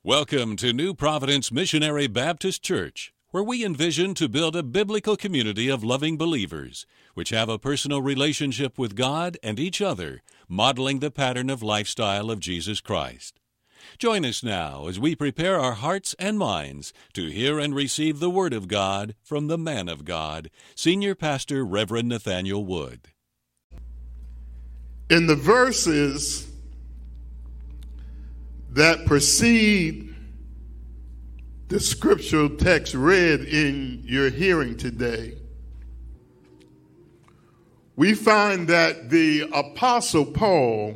Welcome to New Providence Missionary Baptist Church, where we envision to build a biblical community of loving believers, which have a personal relationship with God and each other, modeling the pattern of lifestyle of Jesus Christ. Join us now as we prepare our hearts and minds to hear and receive the Word of God from the man of God, Senior Pastor Reverend Nathaniel Wood. In the verses that precede the scriptural text read in your hearing today, we find that the Apostle Paul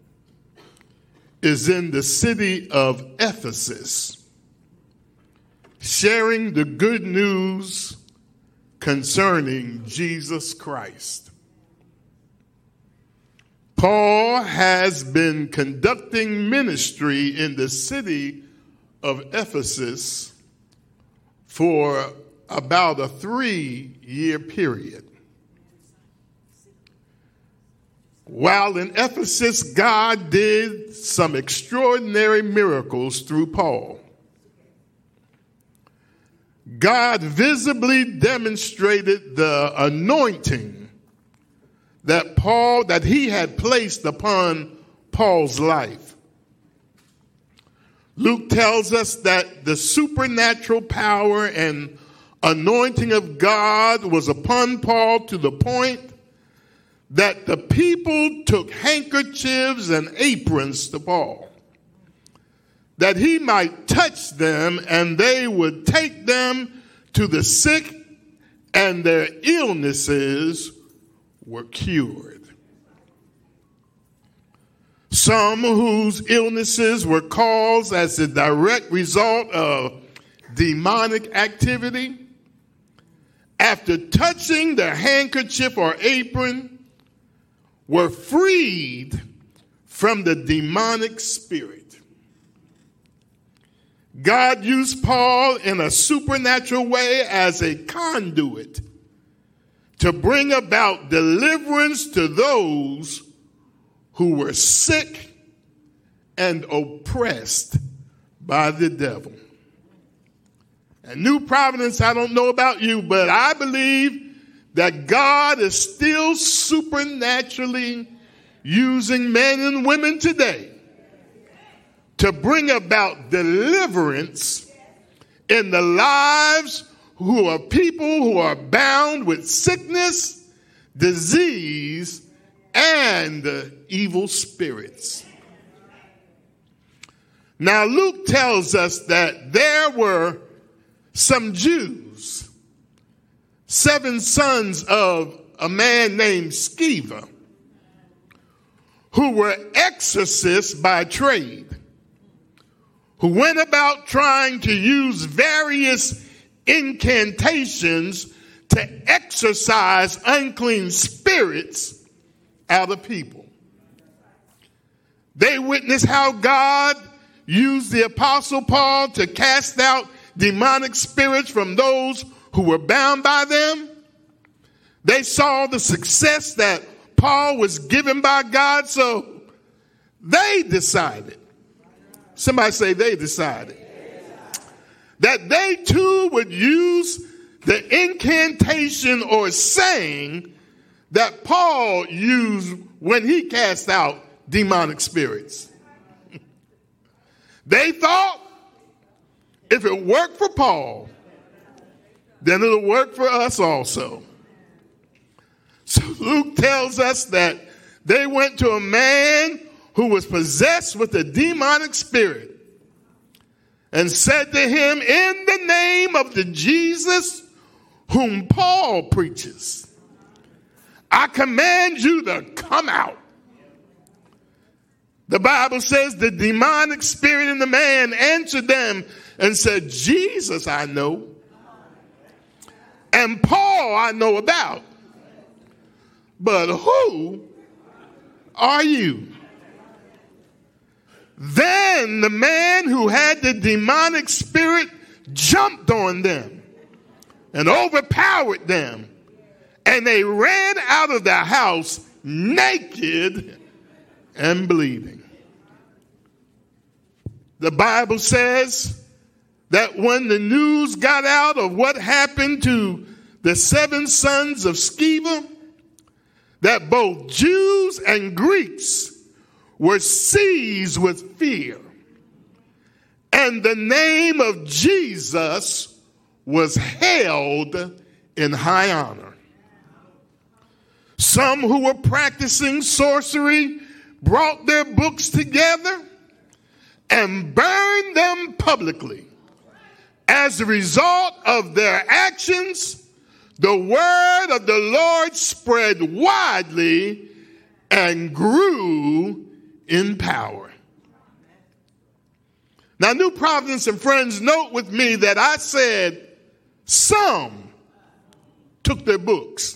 is in the city of Ephesus, sharing the good news concerning Jesus Christ. Paul has been conducting ministry in the city of Ephesus for about a 3-year period. While in Ephesus, God did some extraordinary miracles through Paul. God visibly demonstrated the anointing that he had placed upon Paul's life. Luke tells us that the supernatural power and anointing of God was upon Paul to the point that the people took handkerchiefs and aprons to Paul, that he might touch them and they would take them to the sick and their illnesses were cured. Some whose illnesses were caused as a direct result of demonic activity, after touching their handkerchief or apron, were freed from the demonic spirit. God used Paul in a supernatural way as a conduit to bring about deliverance to those who were sick and oppressed by the devil. And New Providence, I don't know about you, but I believe that God is still supernaturally using men and women today to bring about deliverance in the lives who are people who are bound with sickness, disease, and evil spirits. Now, Luke tells us that there were some Jews, 7 sons of a man named Sceva, who were exorcists by trade, who went about trying to use various incantations to exorcise unclean spirits out of people. They witnessed how God used the Apostle Paul to cast out demonic spirits from those who were bound by them. They saw the success that Paul was given by God, so they decided, somebody say they decided, that they too would use the incantation or saying that Paul used when he cast out demonic spirits. They thought if it worked for Paul, then it'll work for us also. So Luke tells us that they went to a man who was possessed with a demonic spirit and said to him, in the name of the Jesus whom Paul preaches, I command you to come out. The Bible says the demonic spirit in the man answered them and said, Jesus I know, and Paul I know about, but who are you? Then the man who had the demonic spirit jumped on them and overpowered them, and they ran out of the house naked and bleeding. The Bible says that when the news got out of what happened to the 7 sons of Sceva, that both Jews and Greeks were seized with fear. And the name of Jesus was held in high honor. Some who were practicing sorcery brought their books together and burned them publicly. As a result of their actions, the word of the Lord spread widely and grew in power. Now, New Providence and friends, note with me that I said some took their books.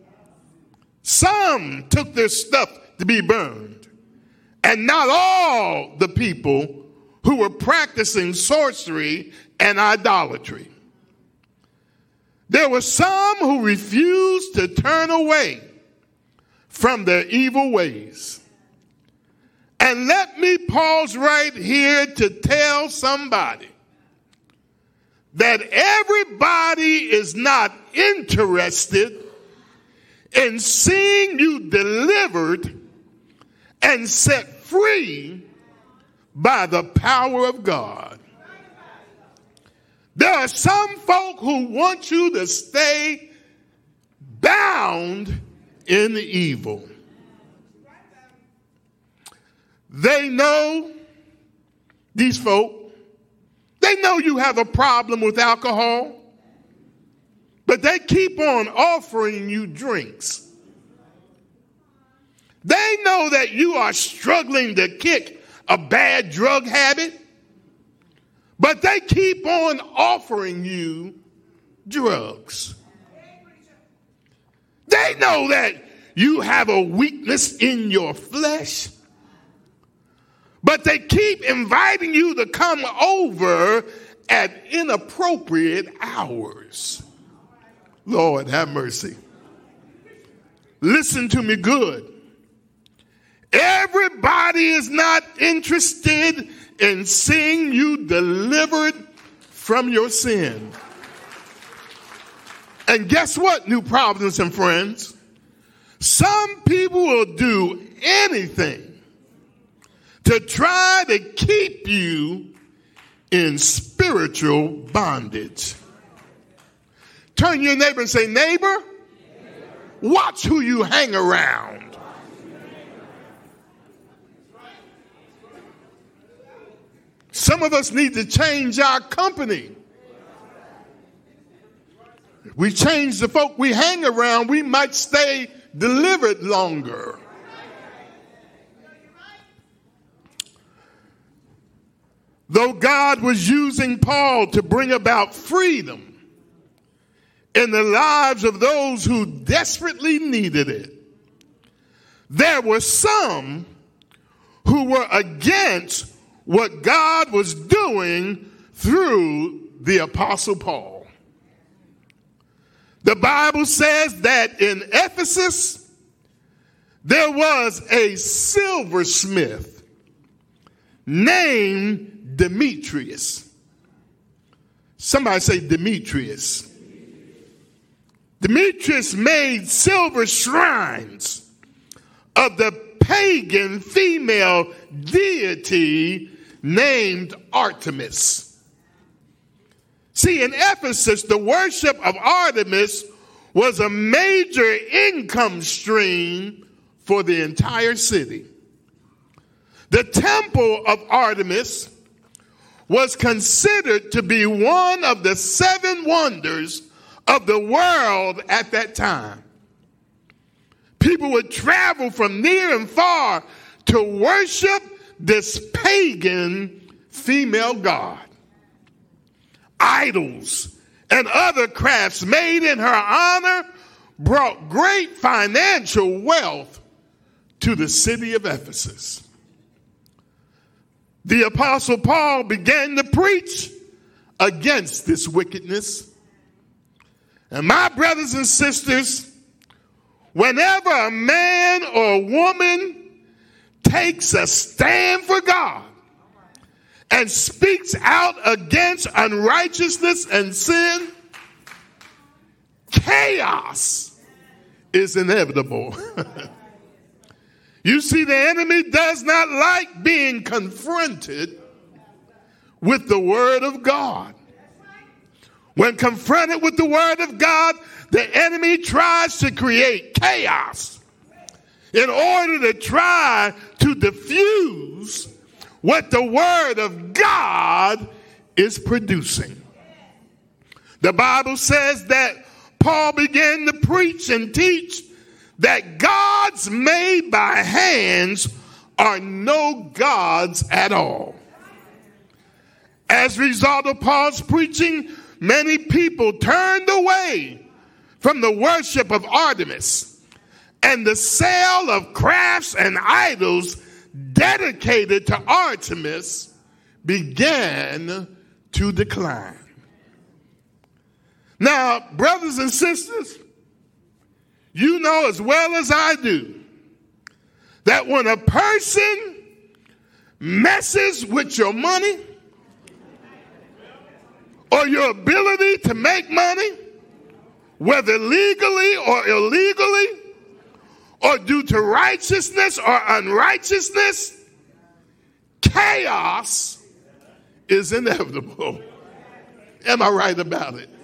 Some took their stuff to be burned. And not all the people who were practicing sorcery and idolatry. There were some who refused to turn away from their evil ways. And let me pause right here to tell somebody that everybody is not interested in seeing you delivered and set free by the power of God. There are some folk who want you to stay bound in evil. They know, these folk, they know you have a problem with alcohol, but they keep on offering you drinks. They know that you are struggling to kick a bad drug habit, but they keep on offering you drugs. They know that you have a weakness in your flesh, but they keep inviting you to come over at inappropriate hours. Lord, have mercy. Listen to me good. Everybody is not interested in seeing you delivered from your sin. And guess what, New Providence and friends? Some people will do anything to try to keep you in spiritual bondage. Turn to your neighbor and say, neighbor, watch who you hang around. Some of us need to change our company. If we change the folk we hang around, we might stay delivered longer. Though God was using Paul to bring about freedom in the lives of those who desperately needed it, there were some who were against what God was doing through the Apostle Paul. The Bible says that in Ephesus, there was a silversmith named Demetrius. Somebody say Demetrius. Demetrius made silver shrines of the pagan female deity named Artemis. See, in Ephesus, the worship of Artemis was a major income stream for the entire city. The temple of Artemis was considered to be one of the 7 wonders of the world at that time. People would travel from near and far to worship this pagan female god. Idols and other crafts made in her honor brought great financial wealth to the city of Ephesus. The Apostle Paul began to preach against this wickedness. And my brothers and sisters, whenever a man or woman takes a stand for God and speaks out against unrighteousness and sin, chaos is inevitable. You see, the enemy does not like being confronted with the Word of God. When confronted with the Word of God, the enemy tries to create chaos in order to try to diffuse what the Word of God is producing. The Bible says that Paul began to preach and teach that gods made by hands are no gods at all. As a result of Paul's preaching, many people turned away from the worship of Artemis, and the sale of crafts and idols dedicated to Artemis began to decline. Now, brothers and sisters, you know as well as I do that when a person messes with your money or your ability to make money, whether legally or illegally, or due to righteousness or unrighteousness, chaos is inevitable. Am I right about it?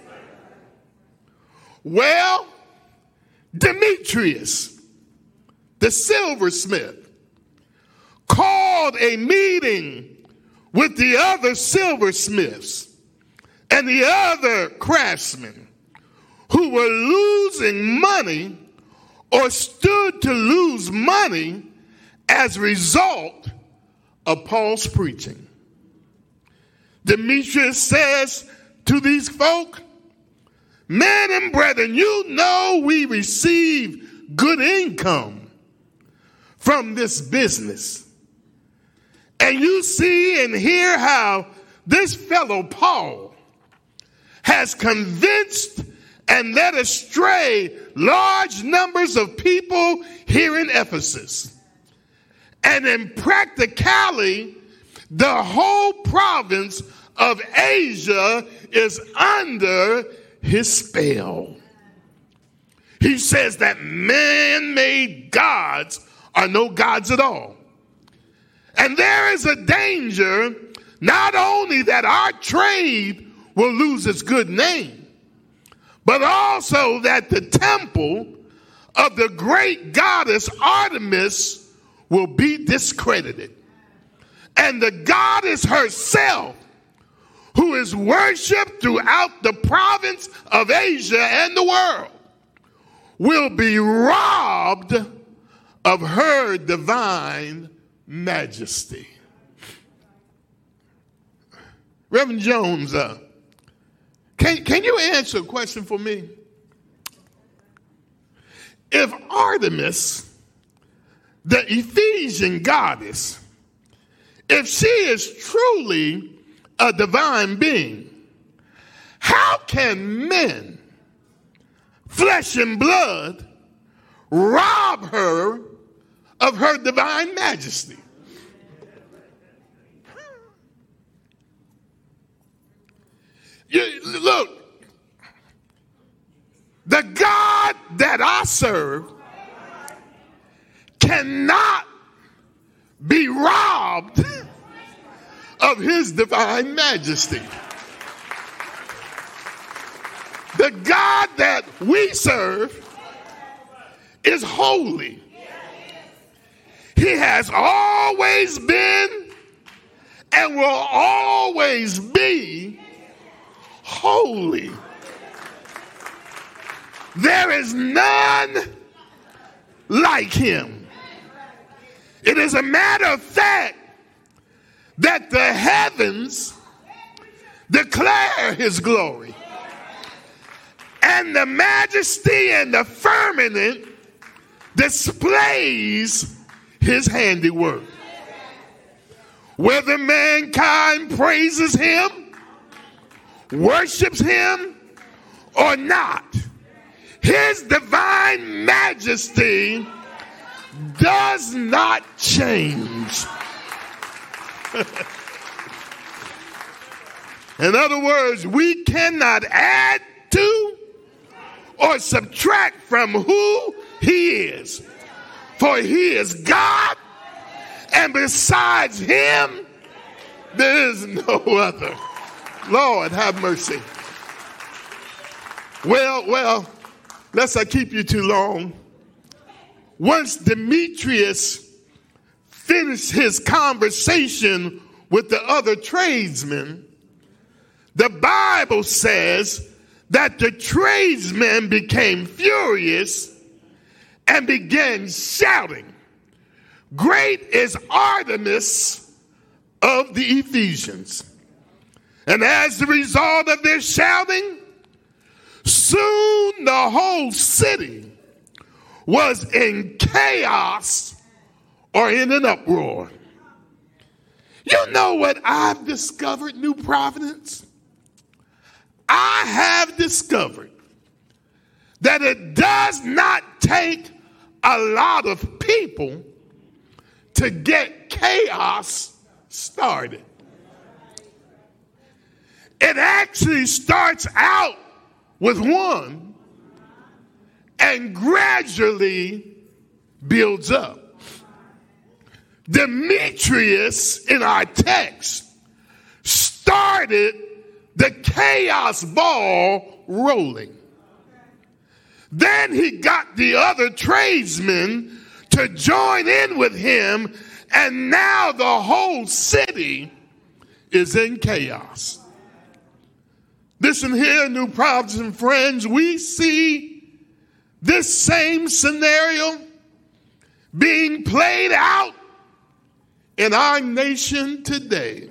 Well, Demetrius, the silversmith, called a meeting with the other silversmiths and the other craftsmen who were losing money or stood to lose money as a result of Paul's preaching. Demetrius says to these folk, "Men and brethren, you know we receive good income from this business. And you see and hear how this fellow Paul has convinced and led astray large numbers of people here in Ephesus. And in practicality, the whole province of Asia is under his spell." He says that man-made gods are no gods at all. And there is a danger not only that our trade will lose its good name, but also that the temple of the great goddess Artemis will be discredited. And the goddess herself, who is worshipped throughout the province of Asia and the world, will be robbed of her divine majesty. Reverend Jones, can you answer a question for me? If Artemis, the Ephesian goddess, if she is truly a divine being, how can men, flesh and blood, rob her of her divine majesty? Look, the God that I serve cannot be robbed of his divine majesty. The God that we serve is holy. He has always been and will always be holy. There is none like him. It is a matter of fact that the heavens declare his glory, and the majesty and the firmament displays his handiwork. Whether mankind praises him, worships him, or not, his divine majesty does not change. In other words, we cannot add to or subtract from who he is. For he is God, and besides him, there is no other. Lord, have mercy. Well, lest I keep you too long. Once Demetrius finished his conversation with the other tradesmen, the Bible says that the tradesmen became furious and began shouting, "Great is Artemis of the Ephesians." And as a result of their shouting, soon the whole city was in chaos or in an uproar. You know what I've discovered, New Providence? I have discovered that it does not take a lot of people to get chaos started. It actually starts out with one and gradually builds up. Demetrius, in our text, started the chaos ball rolling. Then he got the other tradesmen to join in with him, and now the whole city is in chaos. Listen here, New Providence and friends, we see this same scenario being played out in our nation today.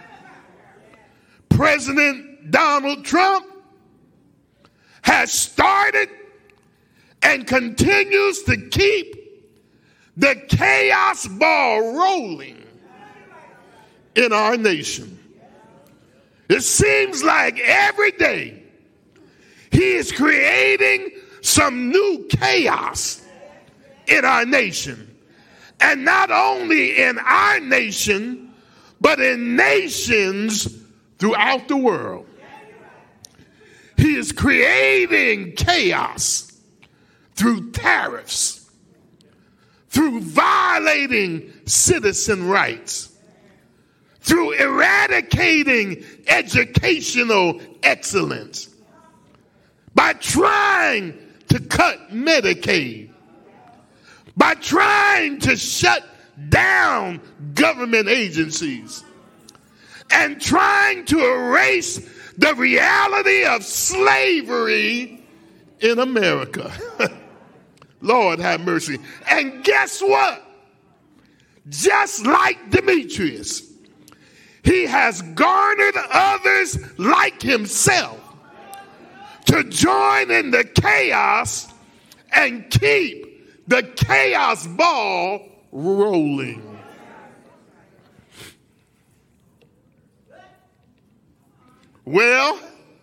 President Donald Trump has started and continues to keep the chaos ball rolling in our nation. It seems like every day he is creating some new chaos in our nation. And not only in our nation, but in nations throughout the world. He is creating chaos through tariffs, through violating citizen rights, through eradicating educational excellence, by trying to cut Medicaid, by trying to shut down government agencies, and trying to erase the reality of slavery in America. Lord have mercy. And guess what? Just like Demetrius, he has garnered others like himself to join in the chaos and keep the chaos ball rolling. Well,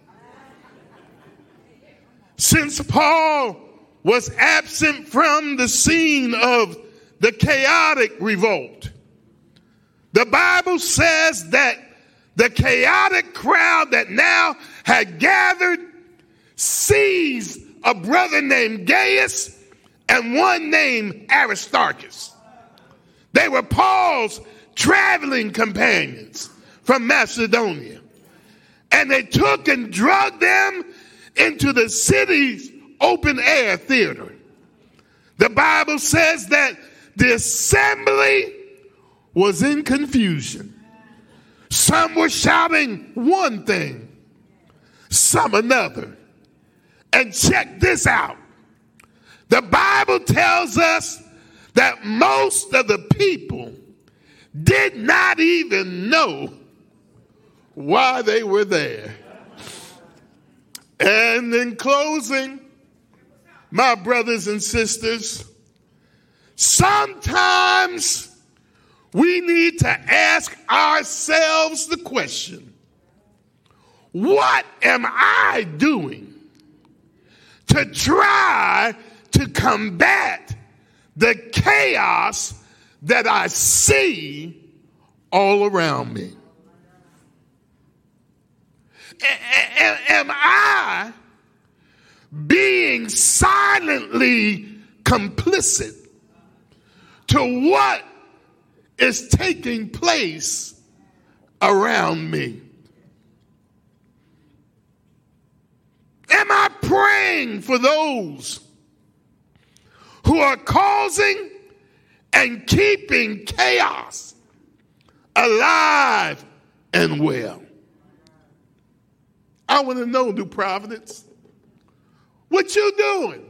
since Paul was absent from the scene of the chaotic revolt, the Bible says that the chaotic crowd that now had gathered seized a brother named Gaius and one named Aristarchus. They were Paul's traveling companions from Macedonia. And they took and dragged them into the city's open air theater. The Bible says that the assembly was in confusion. Some were shouting one thing, some another. And check this out. The Bible tells us that most of the people did not even know why they were there. And in closing, my brothers and sisters, sometimes we need to ask ourselves the question, what am I doing to try to combat the chaos that I see all around me? Am I being silently complicit to what is taking place around me? Am I praying for those who are causing and keeping chaos alive and well? I want to know, New Providence, what you doing?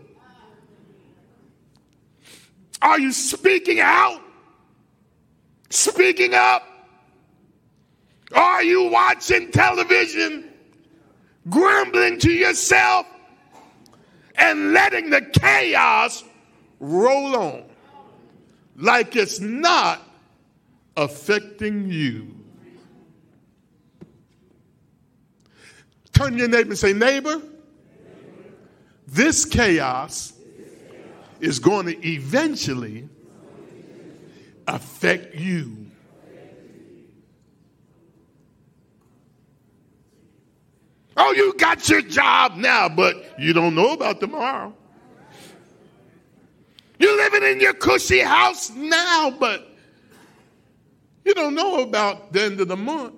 Are you speaking out? Speaking up? Are you watching television, grumbling to yourself, and letting the chaos roll on like it's not affecting you? Turn to your neighbor and say, neighbor, this chaos is going to eventually affect you. Oh, you got your job now, but you don't know about tomorrow. You're living in your cushy house now, but you don't know about the end of the month.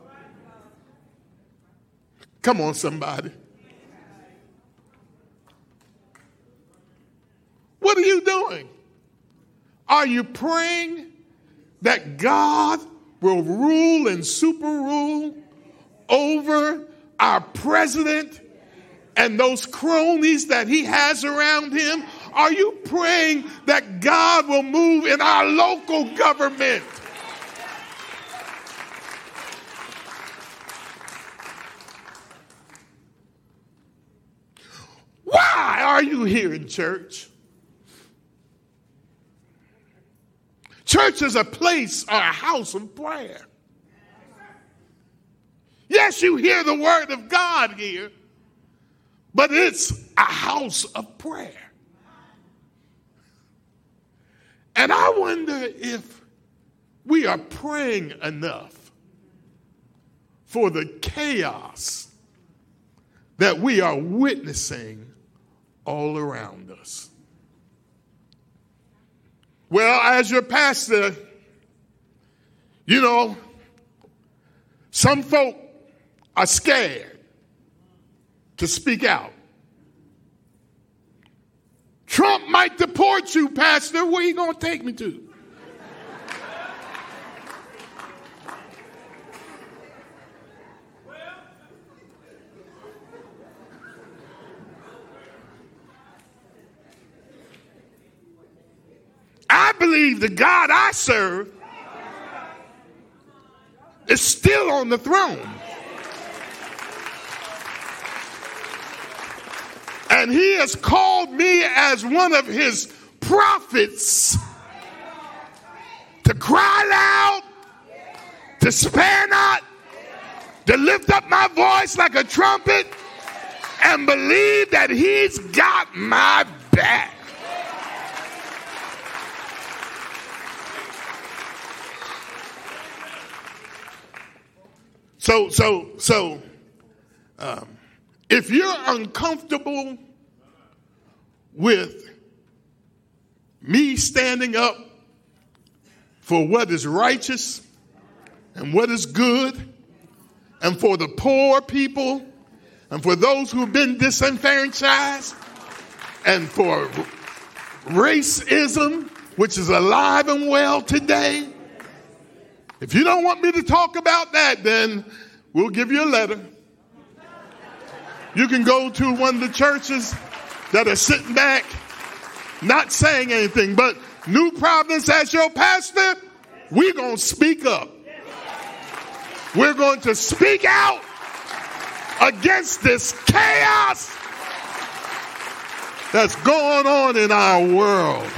Come on, somebody. What are you doing? Are you praying that God will rule and super rule over our president and those cronies that he has around him? Are you praying that God will move in our local government? Why are you here in church? Church is a place or a house of prayer. Yes, you hear the word of God here, but it's a house of prayer. And I wonder if we are praying enough for the chaos that we are witnessing all around us. Well, as your pastor, you know, some folk are scared to speak out. Trump might deport you, Pastor. Where are you going to take me to? I believe the God I serve is still on the throne. And he has called me as one of his prophets to cry loud, to spare not, to lift up my voice like a trumpet, and believe that he's got my back. So, if you're uncomfortable with me standing up for what is righteous and what is good, and for the poor people, and for those who've been disenfranchised, and for racism, which is alive and well today, if you don't want me to talk about that, then we'll give you a letter. You can go to one of the churches that are sitting back, not saying anything. But New Providence, as your pastor, we're going to speak up. We're going to speak out against this chaos that's going on in our world.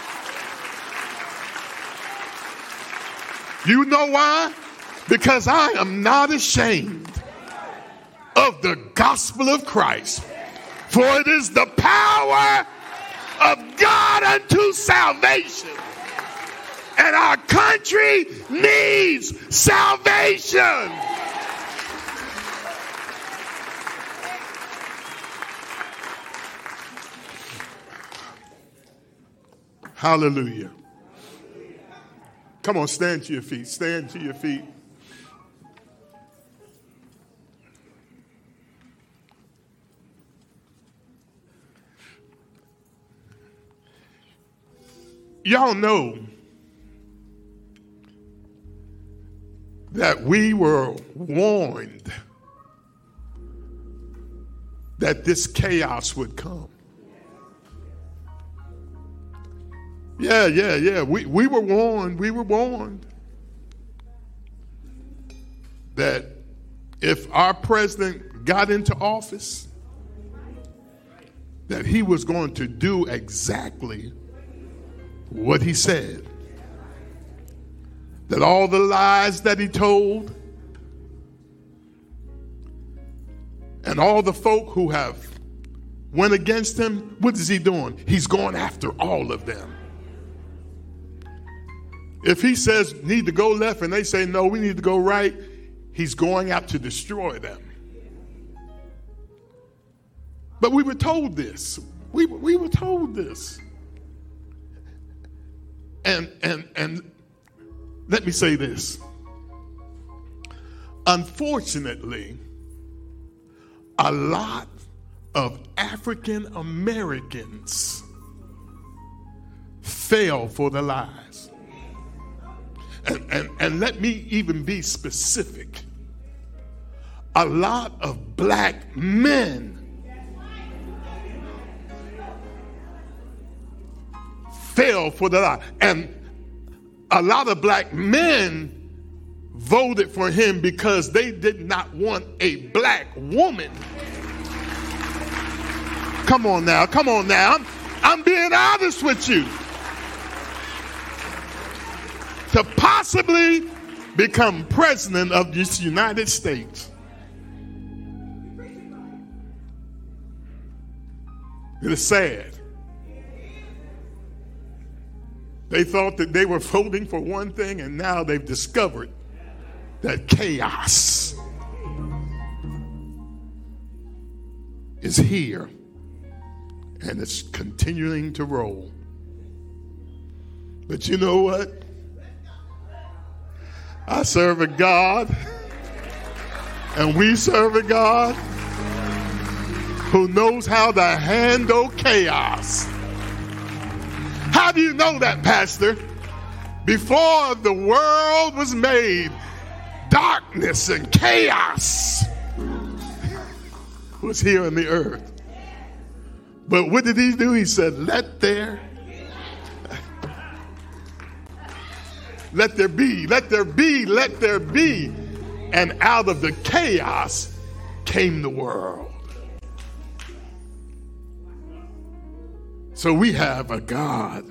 You know why? Because I am not ashamed of the gospel of Christ. For it is the power of God unto salvation. And our country needs salvation. Hallelujah. Come on, stand to your feet. Stand to your feet. Y'all know that we were warned that this chaos would come. Yeah. We were warned. We were warned that if our president got into office, that he was going to do exactly what he said. That all the lies that he told and all the folk who have went against him, what is he doing? He's going after all of them. If he says need to go left and they say no, we need to go right, he's going out to destroy them. But we were told this. We were told this. And let me say this. Unfortunately, a lot of African Americans fell for the lies. And let me even be specific. A lot of black men fell for the lie. And a lot of black men voted for him because they did not want a black woman. Come on now. I'm being honest with you. To possibly become president of this United States. It is sad. They thought that they were voting for one thing, and now they've discovered that chaos is here, and it's continuing to roll. But you know what? I serve a God, and we serve a God who knows how to handle chaos. How do you know that, Pastor? Before the world was made, darkness and chaos was here on the earth. But what did he do? He said, let there be, let there be, let there be. And out of the chaos came the world. So we have a God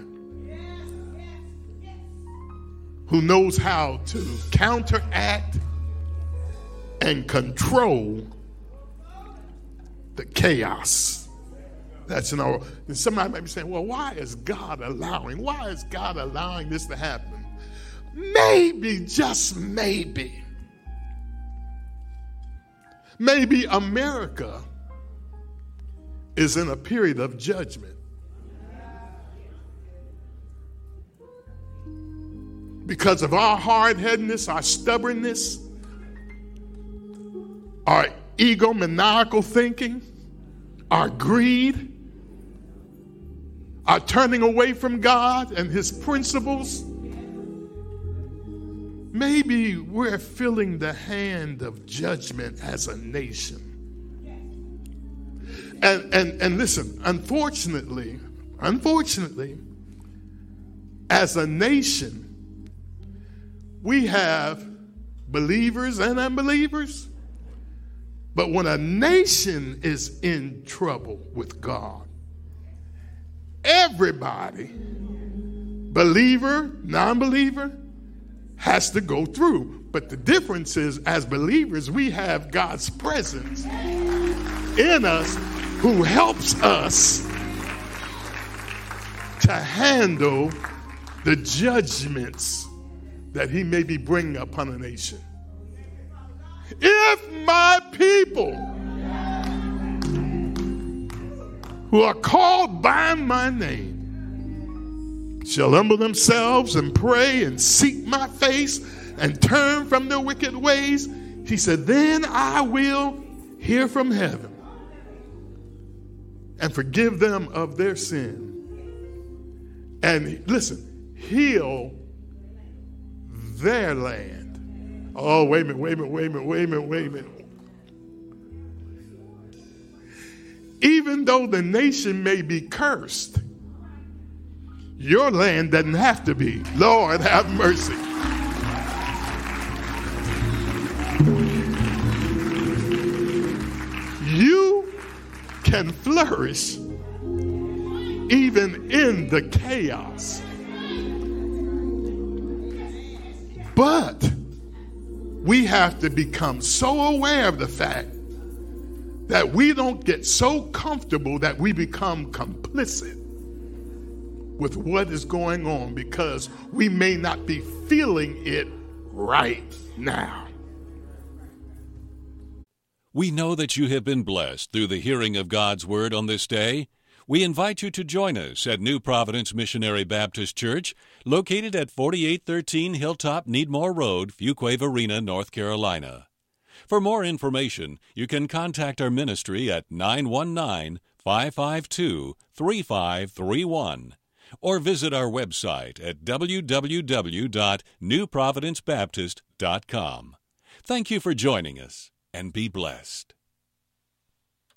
who knows how to counteract and control the chaos that's in our world. And somebody might be saying, well, why is God allowing this to happen? Maybe, just maybe America is in a period of judgment. Because of our hard-headedness, our stubbornness, our egomaniacal thinking, our greed, our turning away from God and his principles, maybe we're feeling the hand of judgment as a nation. And listen, unfortunately, as a nation, we have believers and unbelievers. But when a nation is in trouble with God, everybody, believer, non-believer, has to go through. But the difference is, as believers, we have God's presence in us who helps us to handle the judgments that he may be bringing upon a nation. If my people who are called by my name shall humble themselves and pray and seek my face and turn from their wicked ways, he said, then I will hear from heaven and forgive them of their sin. And listen, heal their land. Oh, wait a minute. Even though the nation may be cursed, your land doesn't have to be. Lord, have mercy. You can flourish even in the chaos. But we have to become so aware of the fact that we don't get so comfortable that we become complicit with what is going on, because we may not be feeling it right now. We know that you have been blessed through the hearing of God's Word on this day. We invite you to join us at New Providence Missionary Baptist Church, located at 4813 Hilltop Needmore Road, Fuquay Varina, North Carolina. For more information, you can contact our ministry at 919-552-3531 or visit our website at www.newprovidencebaptist.com. Thank you for joining us, and be blessed.